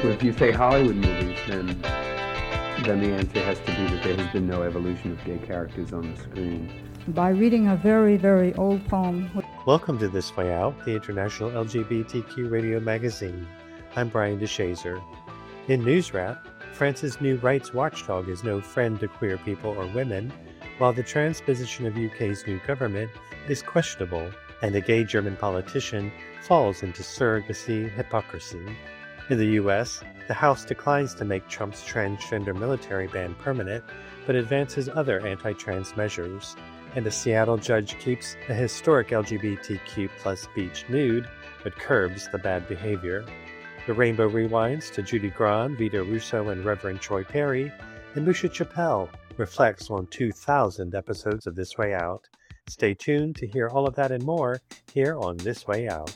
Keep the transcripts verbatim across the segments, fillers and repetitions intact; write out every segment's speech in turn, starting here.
If you say Hollywood movies, then then the answer has to be that there has been no evolution of gay characters on the screen. By reading a very, very old poem. Welcome to This Way Out, the international L G B T Q radio magazine. I'm Brian DeShazer. In News Wrap, France's new rights watchdog is no friend to queer people or women, while the transposition of U K's new government is questionable, and a gay German politician falls into surrogacy hypocrisy. In the U S, the House declines to make Trump's transgender military ban permanent, but advances other anti-trans measures. And a Seattle judge keeps a historic L G B T Q plus beach nude, but curbs the bad behavior. The Rainbow rewinds to Judy Grahn, Vito Russo, and Reverend Troy Perry, and Musha Chappelle reflects on two thousand episodes of This Way Out. Stay tuned to hear all of that and more here on This Way Out.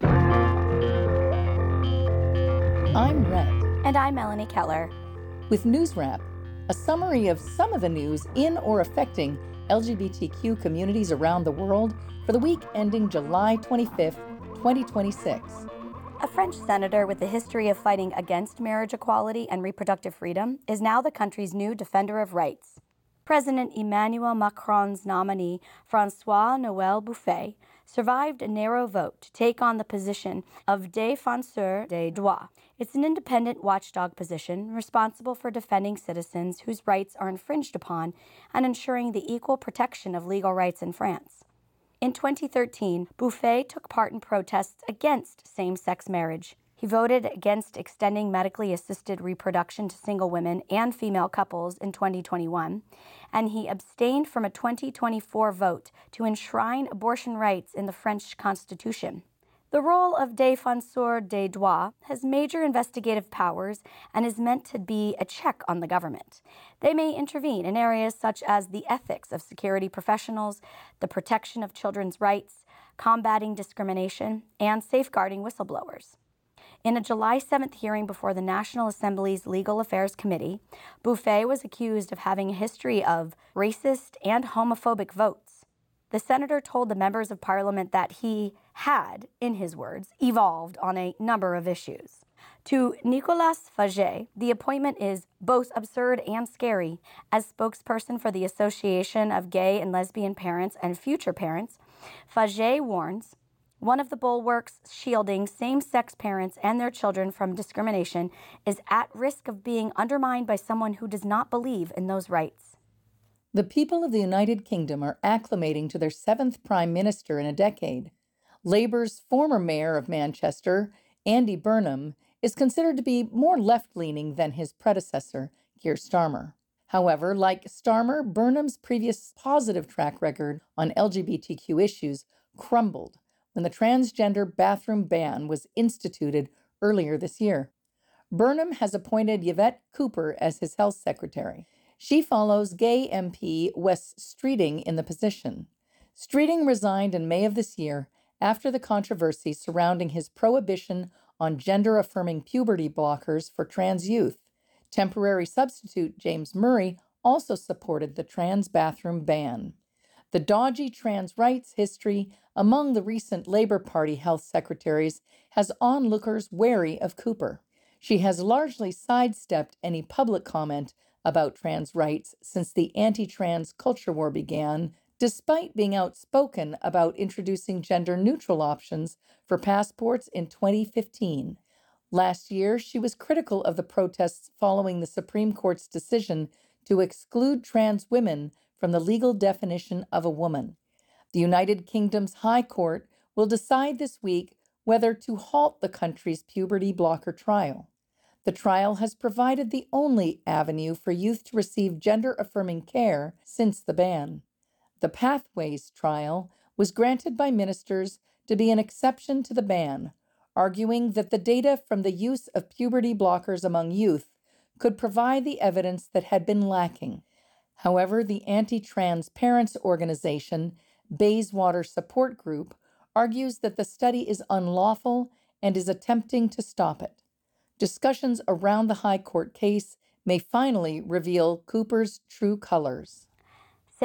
I'm Red. And I'm Melanie Keller. With News Wrap, a summary of some of the news in or affecting L G B T Q communities around the world for the week ending July twenty-fifth, twenty twenty-six. A French senator with a history of fighting against marriage equality and reproductive freedom is now the country's new defender of rights. President Emmanuel Macron's nominee, François-Noël Buffet, survived a narrow vote to take on the position of défenseur des droits. It's an independent watchdog position responsible for defending citizens whose rights are infringed upon and ensuring the equal protection of legal rights in France. In twenty thirteen, Buffet took part in protests against same-sex marriage. He voted against extending medically assisted reproduction to single women and female couples in twenty twenty-one, and he abstained from a twenty twenty-four vote to enshrine abortion rights in the French Constitution. The role of défenseur des droits has major investigative powers and is meant to be a check on the government. They may intervene in areas such as the ethics of security professionals, the protection of children's rights, combating discrimination, and safeguarding whistleblowers. In a July seventh hearing before the National Assembly's Legal Affairs Committee, Buffet was accused of having a history of racist and homophobic votes. The senator told the members of parliament that he had, in his words, evolved on a number of issues. To Nicolas Fagé, the appointment is both absurd and scary. As spokesperson for the Association of Gay and Lesbian Parents and Future Parents, Fagé warns, one of the bulwarks shielding same-sex parents and their children from discrimination is at risk of being undermined by someone who does not believe in those rights. The people of the United Kingdom are acclimating to their seventh Prime Minister in a decade. Labour's former Mayor of Manchester, Andy Burnham, is considered to be more left-leaning than his predecessor, Keir Starmer. However, like Starmer, Burnham's previous positive track record on L G B T Q issues crumbled when the transgender bathroom ban was instituted earlier this year. Burnham has appointed Yvette Cooper as his health secretary. She follows gay M P Wes Streeting in the position. Streeting resigned in May of this year after the controversy surrounding his prohibition on gender-affirming puberty blockers for trans youth. Temporary substitute James Murray also supported the trans bathroom ban. The dodgy trans rights history among the recent Labour Party health secretaries has onlookers wary of Cooper. She has largely sidestepped any public comment about trans rights since the anti-trans culture war began, despite being outspoken about introducing gender-neutral options for passports in twenty fifteen. Last year, she was critical of the protests following the Supreme Court's decision to exclude trans women from the legal definition of a woman. The United Kingdom's High Court will decide this week whether to halt the country's puberty blocker trial. The trial has provided the only avenue for youth to receive gender-affirming care since the ban. The Pathways trial was granted by ministers to be an exception to the ban, arguing that the data from the use of puberty blockers among youth could provide the evidence that had been lacking. However, the anti-trans parents organization Bayswater Support Group argues that the study is unlawful and is attempting to stop it. Discussions around the High Court case may finally reveal Cooper's true colors.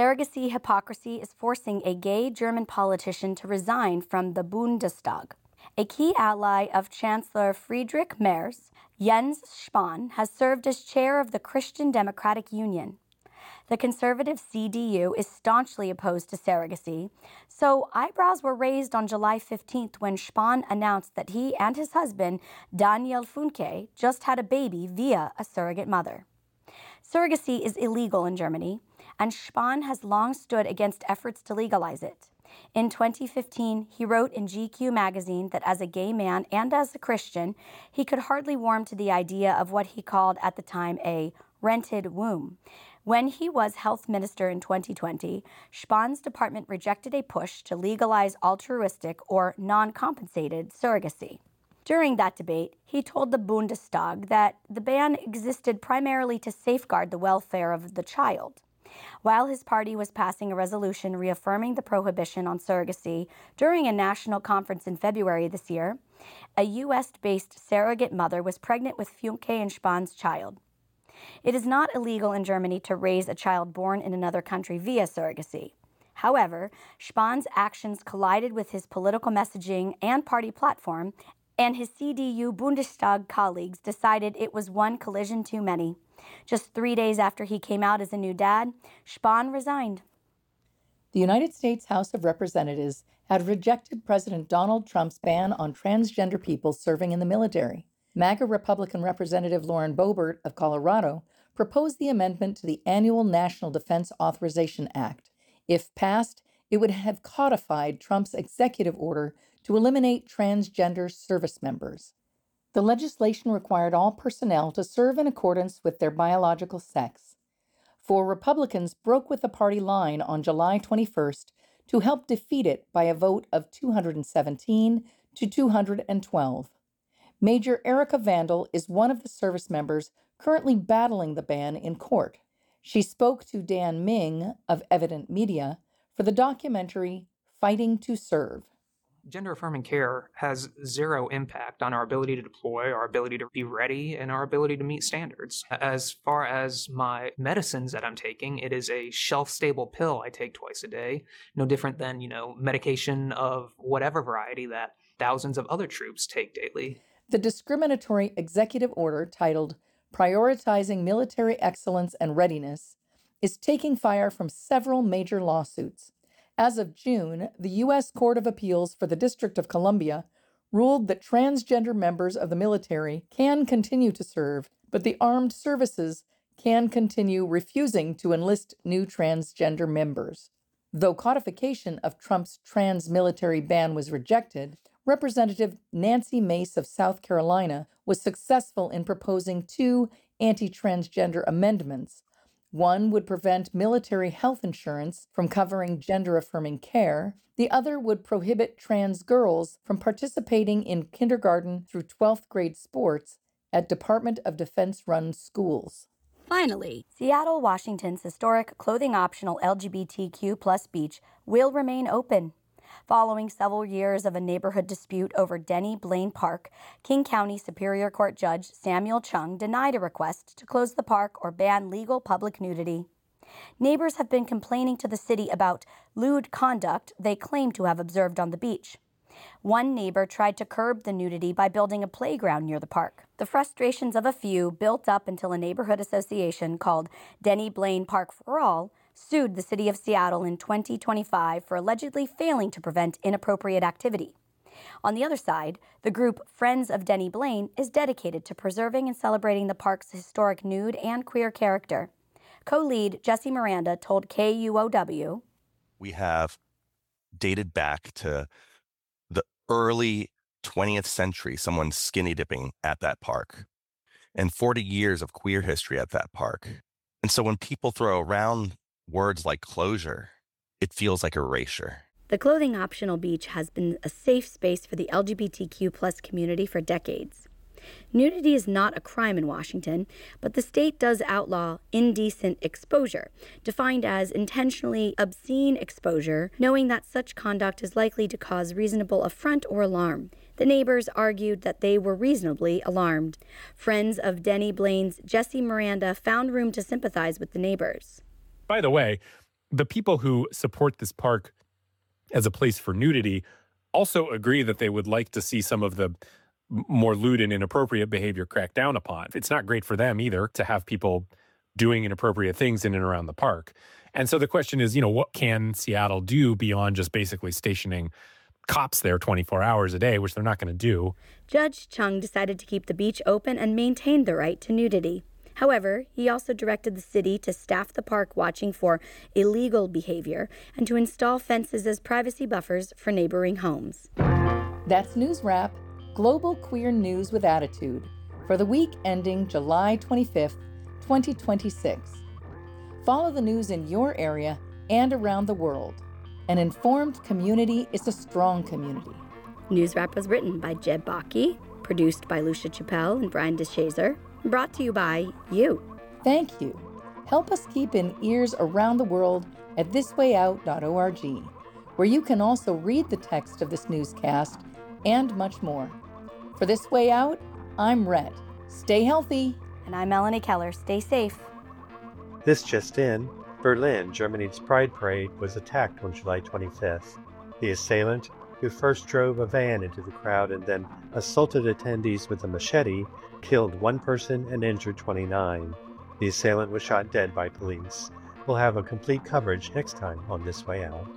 Surrogacy hypocrisy is forcing a gay German politician to resign from the Bundestag. A key ally of Chancellor Friedrich Merz, Jens Spahn has served as chair of the Christian Democratic Union. The conservative C D U is staunchly opposed to surrogacy, so eyebrows were raised on July fifteenth when Spahn announced that he and his husband, Daniel Funke, just had a baby via a surrogate mother. Surrogacy is illegal in Germany, and Spahn has long stood against efforts to legalize it. In twenty fifteen, he wrote in G Q magazine that as a gay man and as a Christian, he could hardly warm to the idea of what he called at the time a rented womb. When he was health minister in twenty twenty, Spahn's department rejected a push to legalize altruistic or non-compensated surrogacy. During that debate, he told the Bundestag that the ban existed primarily to safeguard the welfare of the child. While his party was passing a resolution reaffirming the prohibition on surrogacy during a national conference in February this year, a U S-based surrogate mother was pregnant with Funke and Spahn's child. It is not illegal in Germany to raise a child born in another country via surrogacy. However, Spahn's actions collided with his political messaging and party platform, and his C D U Bundestag colleagues decided it was one collision too many. Just three days after he came out as a new dad, Spahn resigned. The United States House of Representatives had rejected President Donald Trump's ban on transgender people serving in the military. MAGA Republican Representative Lauren Boebert of Colorado proposed the amendment to the annual National Defense Authorization Act. If passed, it would have codified Trump's executive order to eliminate transgender service members. The legislation required all personnel to serve in accordance with their biological sex. Four Republicans broke with the party line on July twenty-first to help defeat it by a vote of two hundred seventeen to two hundred twelve. Major Erica Vandal is one of the service members currently battling the ban in court. She spoke to Dan Ming of Evident Media for the documentary Fighting to Serve. Gender-affirming care has zero impact on our ability to deploy, our ability to be ready, and our ability to meet standards. As far as my medicines that I'm taking, it is a shelf-stable pill I take twice a day, no different than, you know, medication of whatever variety that thousands of other troops take daily. The discriminatory executive order titled Prioritizing Military Excellence and Readiness is taking fire from several major lawsuits. As of June, the U S Court of Appeals for the District of Columbia ruled that transgender members of the military can continue to serve, but the armed services can continue refusing to enlist new transgender members. Though codification of Trump's trans military ban was rejected, Representative Nancy Mace of South Carolina was successful in proposing two anti-transgender amendments. One would prevent military health insurance from covering gender-affirming care. The other would prohibit trans girls from participating in kindergarten through twelfth grade sports at Department of Defense-run schools. Finally, Seattle, Washington's historic clothing-optional L G B T Q plus beach will remain open. Following several years of a neighborhood dispute over Denny Blaine Park, King County Superior Court Judge Samuel Chung denied a request to close the park or ban legal public nudity. Neighbors have been complaining to the city about lewd conduct they claim to have observed on the beach. One neighbor tried to curb the nudity by building a playground near the park. The frustrations of a few built up until a neighborhood association called Denny Blaine Park for All sued the city of Seattle in twenty twenty-five for allegedly failing to prevent inappropriate activity. On the other side, the group Friends of Denny Blaine is dedicated to preserving and celebrating the park's historic nude and queer character. Co-lead Jesse Miranda told K U O W, "We have dated back to the early twentieth century, someone skinny dipping at that park, and forty years of queer history at that park. And so when people throw around words like closure, it feels like erasure." The clothing-optional beach has been a safe space for the L G B T Q plus community for decades. Nudity is not a crime in Washington, but the state does outlaw indecent exposure, defined as intentionally obscene exposure, knowing that such conduct is likely to cause reasonable affront or alarm. The neighbors argued that they were reasonably alarmed. Friends of Denny Blaine's Jesse Miranda found room to sympathize with the neighbors. By the way, the people who support this park as a place for nudity also agree that they would like to see some of the more lewd and inappropriate behavior cracked down upon. It's not great for them either to have people doing inappropriate things in and around the park. And so the question is, you know, what can Seattle do beyond just basically stationing cops there twenty-four hours a day, which they're not going to do? Judge Chung decided to keep the beach open and maintain the right to nudity. However, he also directed the city to staff the park watching for illegal behavior and to install fences as privacy buffers for neighboring homes. That's News Wrap, global queer news with attitude, for the week ending July twenty-fifth, twenty twenty-six. Follow the news in your area and around the world. An informed community is a strong community. News Wrap was written by Jeb Baki, produced by Lucia Chappelle and Brian DeShazer, brought to you by you. Thank you. Help us keep in ears around the world at this way out dot org, where you can also read the text of this newscast and much more. For This Way Out, I'm Rhett. Stay healthy. And I'm Melanie Keller. Stay safe. This just in, Berlin, Germany's Pride Parade, was attacked on July twenty-fifth. The assailant, who first drove a van into the crowd and then assaulted attendees with a machete, killed one person and injured twenty-nine. The assailant was shot dead by police. We'll have a complete coverage next time on This Way Out.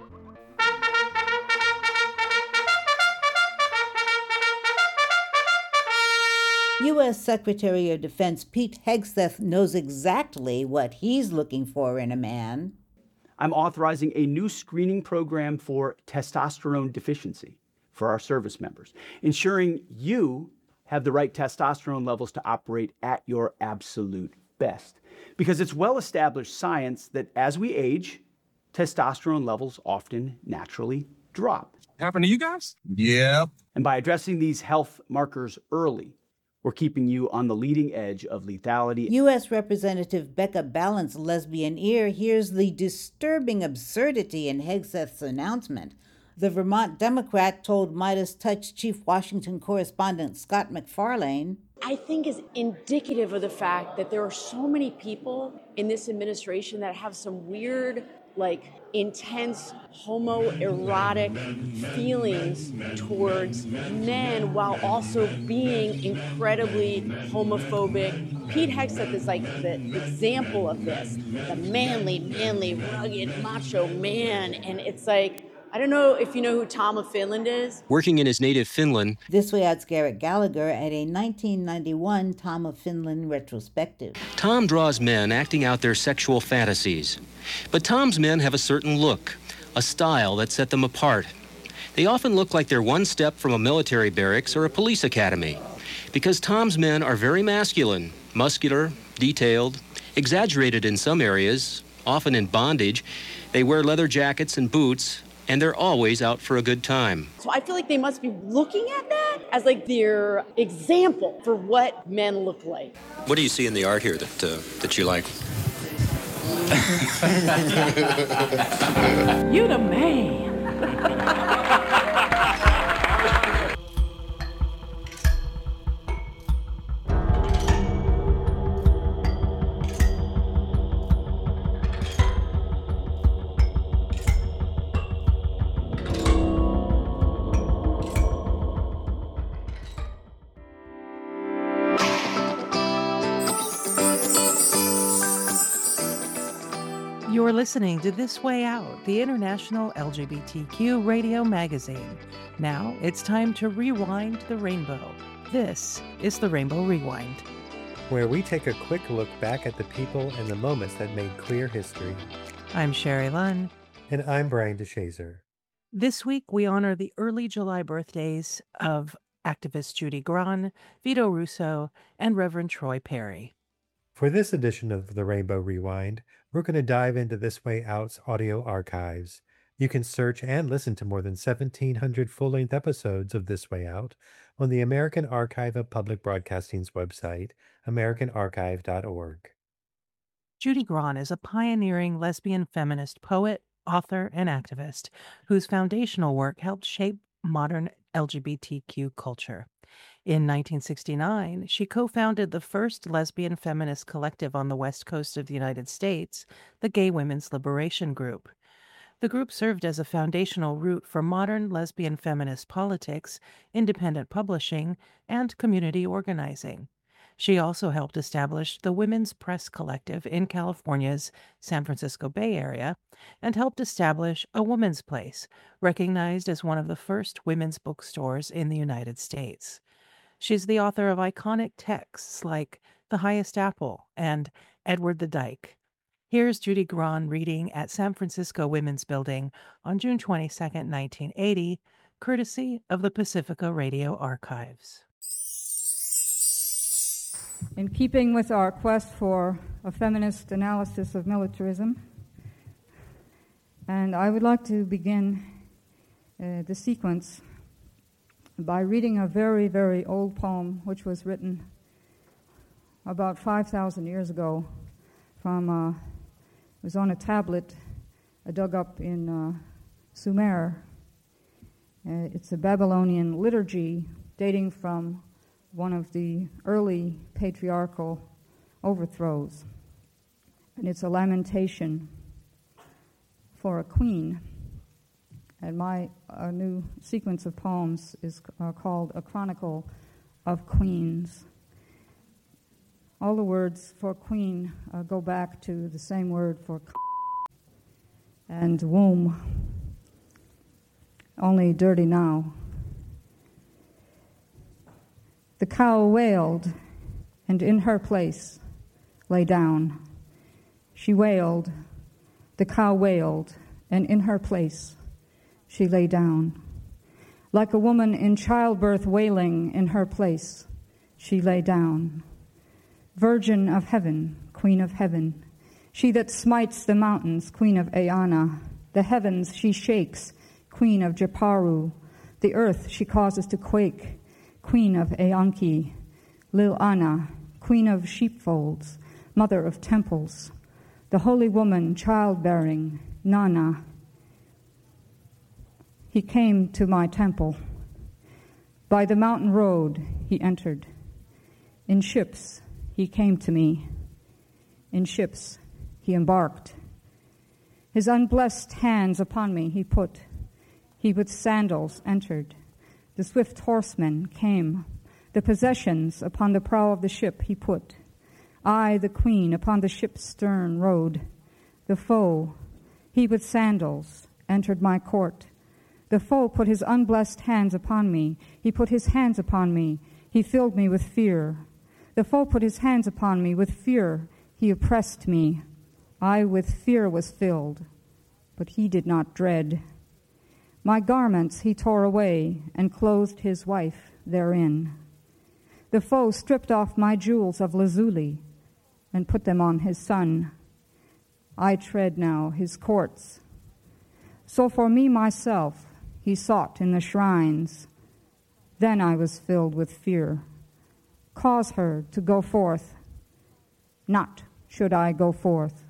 U S Secretary of Defense Pete Hegseth knows exactly what he's looking for in a man. I'm authorizing a new screening program for testosterone deficiency for our service members, ensuring you have the right testosterone levels to operate at your absolute best. Because it's well-established science that as we age, testosterone levels often naturally drop. Happen to you guys? Yep. And by addressing these health markers early, we're keeping you on the leading edge of lethality. U S Representative Becca Balance Lesbian Ear hears the disturbing absurdity in Hegseth's announcement. The Vermont Democrat told Midas Touch Chief Washington correspondent Scott McFarlane, I think is indicative of the fact that there are so many people in this administration that have some weird, like, intense homoerotic feelings towards men while also being incredibly homophobic. Pete Hegseth is like the example of this, the manly, manly, rugged, macho man. And it's like, I don't know if you know who Tom of Finland is. Working in his native Finland. This Way Out's Garrett Gallagher at a nineteen ninety-one Tom of Finland retrospective. Tom draws men acting out their sexual fantasies. But Tom's men have a certain look, a style that set them apart. They often look like they're one step from a military barracks or a police academy. Because Tom's men are very masculine, muscular, detailed, exaggerated in some areas, often in bondage. They wear leather jackets and boots, and they're always out for a good time. So I feel like they must be looking at that as like their example for what men look like. What do you see in the art here that uh, that you like? You the man. You're listening to This Way Out, the international L G B T Q radio magazine. Now it's time to rewind the rainbow. This is the Rainbow Rewind, where we take a quick look back at the people and the moments that made queer history. I'm Sherry Lunn. And I'm Brian DeShazer. This week we honor the early July birthdays of activist Judy Grahn, Vito Russo, and Reverend Troy Perry. For this edition of the Rainbow Rewind, we're going to dive into This Way Out's audio archives. You can search and listen to more than seventeen hundred full-length episodes of This Way Out on the American Archive of Public Broadcasting's website, american archive dot org. Judy Grahn is a pioneering lesbian feminist poet, author, and activist whose foundational work helped shape modern L G B T Q culture. In nineteen sixty-nine, she co-founded the first lesbian feminist collective on the west coast of the United States, the Gay Women's Liberation Group. The group served as a foundational root for modern lesbian feminist politics, independent publishing, and community organizing. She also helped establish the Women's Press Collective in California's San Francisco Bay Area and helped establish A Woman's Place, recognized as one of the first women's bookstores in the United States. She's the author of iconic texts like The Highest Apple and Edward the Dyke. Here's Judy Grahn reading at San Francisco Women's Building on June twenty-second, nineteen eighty, courtesy of the Pacifica Radio Archives. In keeping with our quest for a feminist analysis of militarism, and I would like to begin uh, the sequence by reading a very, very old poem which was written about five thousand years ago from, uh, it was on a tablet uh, dug up in uh, Sumer. Uh, it's a Babylonian liturgy dating from one of the early patriarchal overthrows. And it's a lamentation for a queen. And my uh, new sequence of poems is uh, called A Chronicle of Queens. All the words for queen uh, go back to the same word for c- and womb, only dirty now. The cow wailed, and in her place lay down. She wailed, the cow wailed, and in her place she lay down. Like a woman in childbirth wailing, in her place she lay down. Virgin of heaven, queen of heaven, she that smites the mountains, queen of Eanna. The heavens she shakes, queen of Jeparu. The earth she causes to quake, queen of Eanki. Lil Anna, queen of sheepfolds, mother of temples. The holy woman childbearing, Nana. He came to my temple. By the mountain road he entered. In ships he came to me. In ships he embarked. His unblessed hands upon me he put. He with sandals entered. The swift horsemen came. The possessions upon the prow of the ship he put. I, the queen, upon the ship's stern rode. The foe, he with sandals, entered my court. The foe put his unblessed hands upon me. He put his hands upon me. He filled me with fear. The foe put his hands upon me. With fear he oppressed me. I with fear was filled, but he did not dread. My garments he tore away and clothed his wife therein. The foe stripped off my jewels of lazuli and put them on his son. I tread now his courts. So for me myself he sought in the shrines. Then I was filled with fear. Cause her to go forth. Not should I go forth.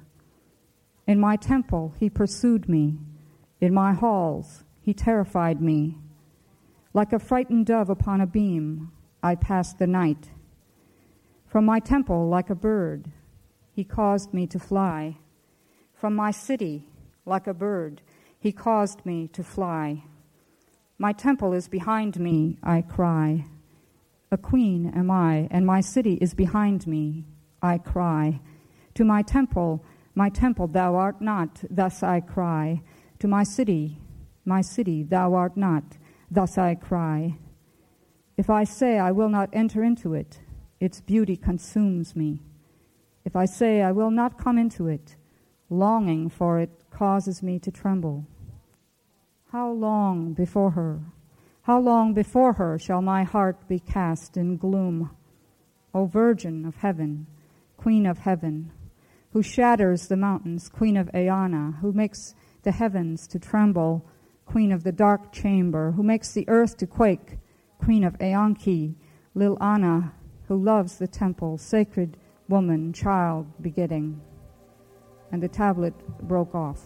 In my temple he pursued me. In my halls he terrified me. Like a frightened dove upon a beam, I passed the night. From my temple, like a bird, he caused me to fly. From my city, like a bird, he caused me to fly. My temple is behind me, I cry. A queen am I, and my city is behind me, I cry. To my temple, my temple, thou art not, thus I cry. To my city, my city, thou art not, thus I cry. If I say I will not enter into it, its beauty consumes me. If I say I will not come into it, longing for it causes me to tremble. How long before her, how long before her shall my heart be cast in gloom? O Virgin of heaven, Queen of heaven, who shatters the mountains, Queen of Eanna, who makes the heavens to tremble, Queen of the dark chamber, who makes the earth to quake, Queen of Eanki, Lil Anna, who loves the temple, sacred woman, child begetting. And the tablet broke off.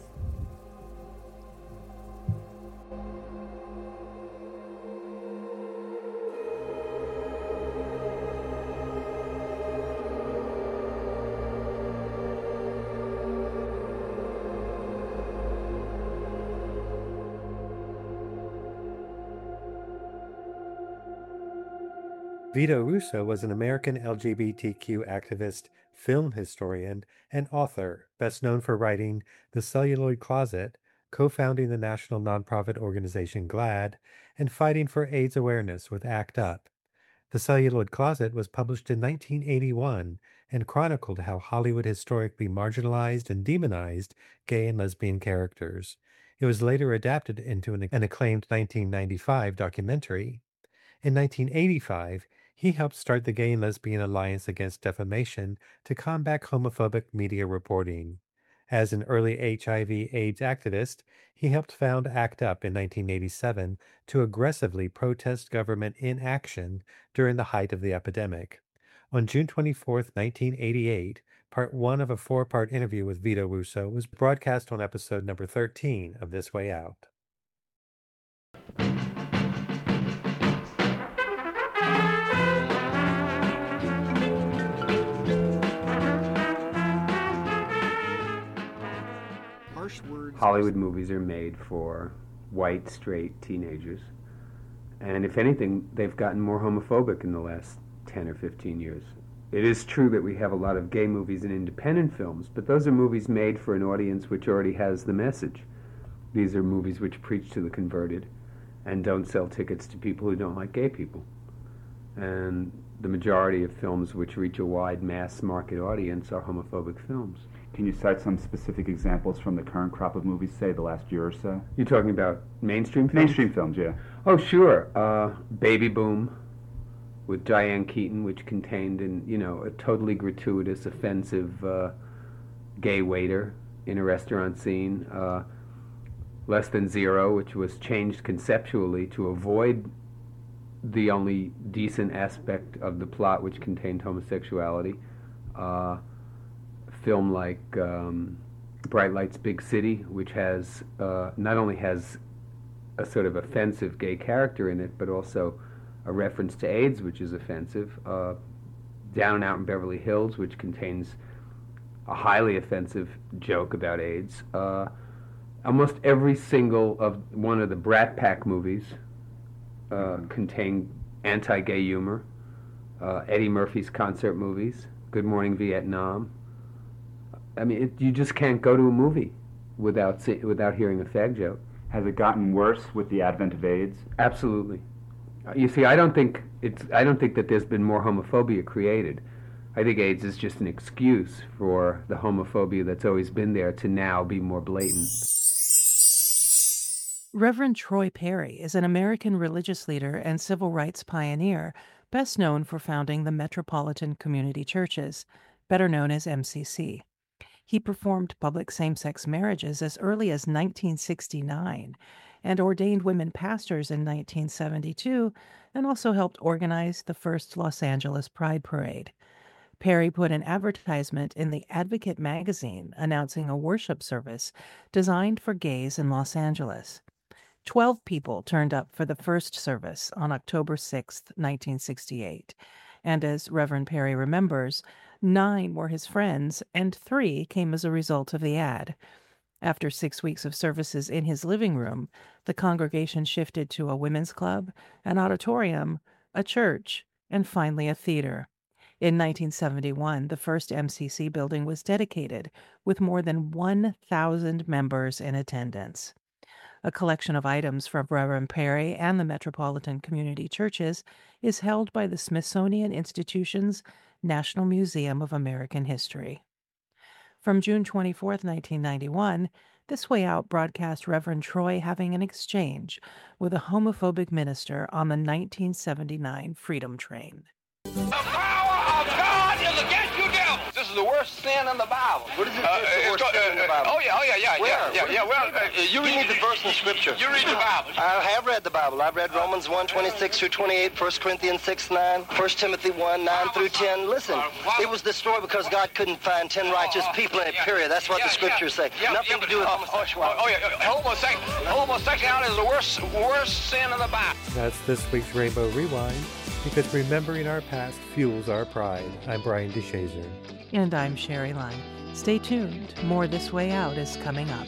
Vito Russo was an American L G B T Q activist, film historian, and author, best known for writing The Celluloid Closet, co-founding the national nonprofit organization GLAAD, and fighting for AIDS awareness with ACT UP. The Celluloid Closet was published in nineteen eighty-one and chronicled how Hollywood historically marginalized and demonized gay and lesbian characters. It was later adapted into an, an acclaimed nineteen ninety-five documentary. In nineteen eighty-five, he helped start the Gay and Lesbian Alliance Against Defamation to combat homophobic media reporting. As an early H I V AIDS activist, he helped found ACT UP in nineteen eighty-seven to aggressively protest government inaction during the height of the epidemic. On June twenty-fourth, nineteen eighty-eight, part one of a four-part interview with Vito Russo was broadcast on episode number thirteen of This Way Out. Hollywood movies are made for white, straight teenagers. And if anything, they've gotten more homophobic in the last ten or fifteen years. It is true that we have a lot of gay movies and independent films, but those are movies made for an audience which already has the message. These are movies which preach to the converted and don't sell tickets to people who don't like gay people. And the majority of films which reach a wide mass market audience are homophobic films. Can you cite some specific examples from the current crop of movies, say, the last year or so? You're talking about mainstream films? Mainstream films, yeah. Oh, sure. Uh, Baby Boom with Diane Keaton, which contained, an, you know, a totally gratuitous, offensive uh, gay waiter in a restaurant scene. Uh, Less Than Zero, which was changed conceptually to avoid the only decent aspect of the plot, which contained homosexuality. Uh, film like um, Bright Lights, Big City, which has uh, not only has a sort of offensive gay character in it, but also a reference to AIDS, which is offensive. Uh, Down and Out in Beverly Hills, which contains a highly offensive joke about AIDS. Uh, almost every single of one of the Brat Pack movies uh, contain anti-gay humor. Uh, Eddie Murphy's concert movies, Good Morning Vietnam. I mean, it, you just can't go to a movie without see, without hearing a fag joke. Has it gotten worse with the advent of AIDS? Absolutely. Uh, you see, I don't think it's. I don't think that there's been more homophobia created. I think AIDS is just an excuse for the homophobia that's always been there to now be more blatant. Reverend Troy Perry is an American religious leader and civil rights pioneer, best known for founding the Metropolitan Community Churches, better known as M C C. He performed public same-sex marriages as early as nineteen sixty-nine and ordained women pastors in nineteen seventy-two and also helped organize the first Los Angeles Pride Parade. Perry put an advertisement in the Advocate magazine announcing a worship service designed for gays in Los Angeles. Twelve people turned up for the first service on October sixth, nineteen sixty-eight, and as Reverend Perry remembers, nine were his friends, and three came as a result of the ad. After six weeks of services in his living room, the congregation shifted to a women's club, an auditorium, a church, and finally a theater. In nineteen seventy-one, the first M C C building was dedicated, with more than one thousand members in attendance. A collection of items from Reverend Perry and the Metropolitan Community Churches is held by the Smithsonian Institution's National Museum of American History. From June twenty-fourth, nineteen ninety-one, This Way Out broadcast Reverend Troy having an exchange with a homophobic minister on the nineteen seventy-nine Freedom Train. The power of God is against you, devil. This is the worst sin in the Bible. What is it? Uh, the worst uh, sin in the Bible? Oh, yeah, oh, yeah, yeah, Where? yeah, yeah, yeah. Well, uh, you read the verse in Scripture. You read the Bible. I have read the Bible. I've read Romans one, twenty-six through twenty-eight, First Corinthians six, nine, First Timothy one, nine through ten. Listen, it was destroyed because God couldn't find ten righteous people in it, period. That's what yeah, the Scriptures yeah, say. Yeah, Nothing yeah, to do with uh, homosexuality. Oh, oh, yeah, homosexuality, homosexuality is the worst, worst sin in the Bible. That's this week's Rainbow Rewind, because remembering our past fuels our pride. I'm Brian DeShazer. And I'm Sherry Lime. Stay tuned. More This Way Out is coming up.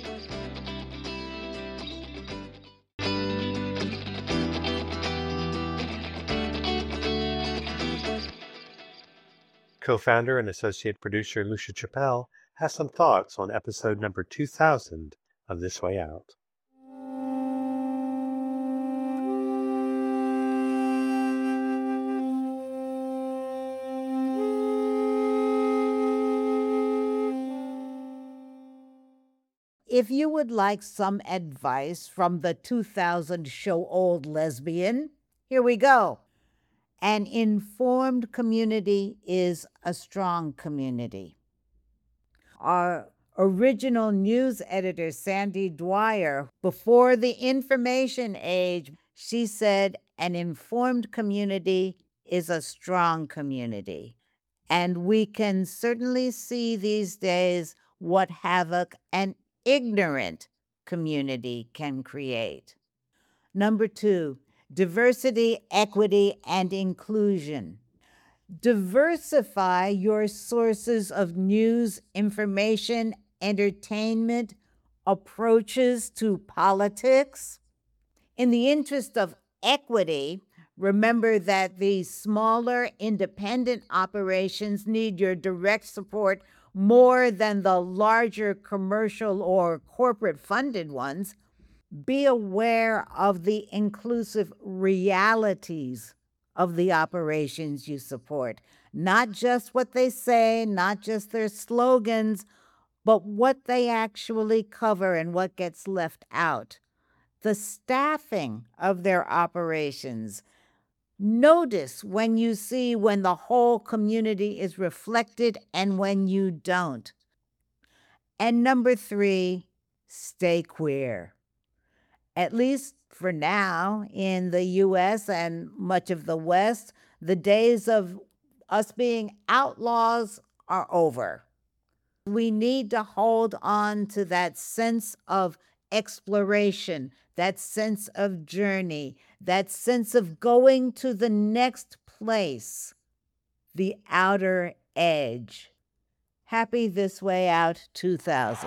Co-founder and associate producer Lucia Chappelle has some thoughts on episode number two thousand of This Way Out. If you would like some advice from the two thousand show old lesbian, here we go. An informed community is a strong community. Our original news editor, Sandy Dwyer, before the information age, she said, an informed community is a strong community. And we can certainly see these days what havoc an ignorant community can create. Number two, diversity, equity, and inclusion. Diversify your sources of news, information, entertainment, approaches to politics. In the interest of equity, remember that the smaller independent operations need your direct support more than the larger commercial or corporate funded ones. Be aware of the inclusive realities of the operations you support, not just what they say, not just their slogans, but what they actually cover and what gets left out. The staffing of their operations. Notice when you see when the whole community is reflected and when you don't. And number three, stay queer. At least for now, in the U S and much of the West, the days of us being outlaws are over. We need to hold on to that sense of exploration, that sense of journey, that sense of going to the next place, the outer edge. Happy This Way Out two thousand.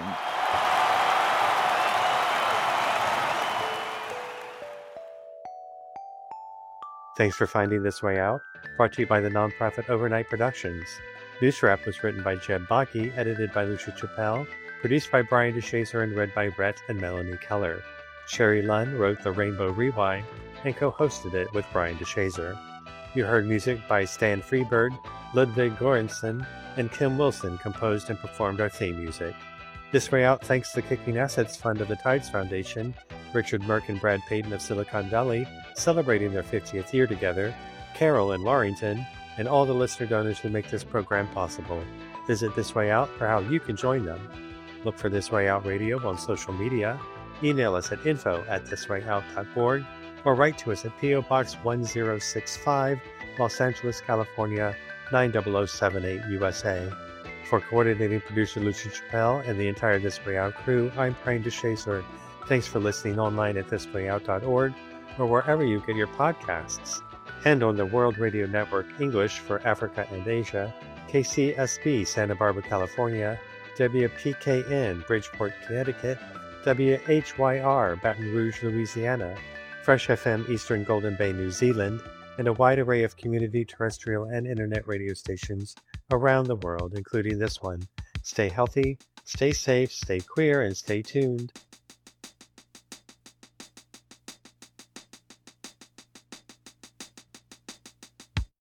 Thanks for finding This Way Out, brought to you by the nonprofit Overnight Productions. News Wrap was written by Jeb Baki, edited by Lucia Chappelle, produced by Brian DeShazer, and read by Brett and Melanie Keller. Sherry Lunn wrote The Rainbow Rewind and co-hosted it with Brian DeShazer. You heard music by Stan Freberg, Ludwig Göransson, and Kim Wilson composed and performed our theme music. This Way Out thanks the Kicking Assets Fund of the Tides Foundation, Richard Merck and Brad Payton of Silicon Valley, celebrating their fiftieth year together, Carol in Laurington, and all the listener donors who make this program possible. Visit This Way Out for how you can join them. Look for This Way Out Radio on social media, email us at info at thiswayout dot org, or write to us at P O Box one zero six five, Los Angeles, California, nine zero zero seven eight, U S A. For coordinating producer Lucia Chappelle and the entire This Way Out crew, I'm Brian DeShazer. Thanks for listening online at this way out dot org or wherever you get your podcasts. And on the World Radio Network English for Africa and Asia, K C S B Santa Barbara, California, W P K N Bridgeport, Connecticut, W H Y R Baton Rouge, Louisiana, Fresh F M Eastern Golden Bay, New Zealand, and a wide array of community terrestrial and internet radio stations around the world, including this one. Stay healthy, stay safe, stay queer, and stay tuned.